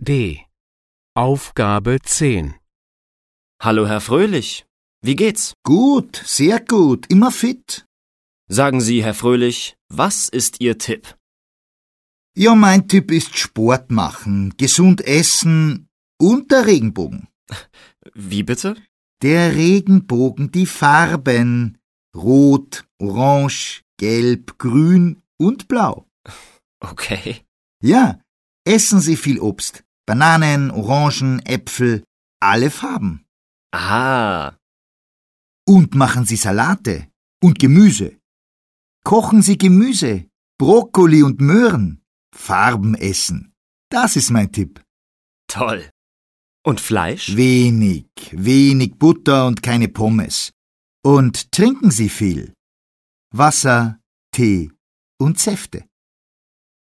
D. Aufgabe 10. Hallo, Herr Fröhlich. Wie geht's? Gut, sehr gut, immer fit. Sagen Sie, Herr Fröhlich, was ist Ihr Tipp? Ja, mein Tipp ist Sport machen, gesund essen und der Regenbogen. Wie bitte? Der Regenbogen, die Farben. Rot, Orange, Gelb, Grün und Blau. Okay. Ja, essen Sie viel Obst. Bananen, Orangen, Äpfel, alle Farben. Ah, Und machen Sie Salate und Gemüse. Kochen Sie Gemüse, Brokkoli und Möhren. Farben essen. Das ist mein Tipp. toll. Und Fleisch? Wenig Butter und keine Pommes. Und trinken Sie viel. Wasser, Tee und Säfte.